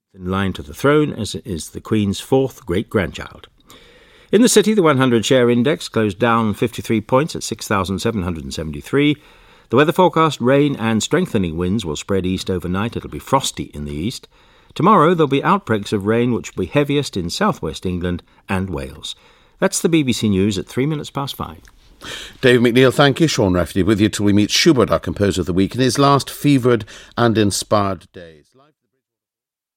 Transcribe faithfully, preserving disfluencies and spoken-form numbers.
in line to the throne as it is the Queen's fourth great-grandchild. In the City, the one hundred share index closed down fifty-three points at six thousand seven hundred seventy-three. The weather forecast: rain and strengthening winds will spread east overnight. It'll be frosty in the east. Tomorrow there'll be outbreaks of rain which will be heaviest in southwest England and Wales. That's the B B C News at three minutes past five. Dave McNeil, thank you. Sean Rafferty with you till we meet Schubert, our composer of the week, in his last fevered and inspired days.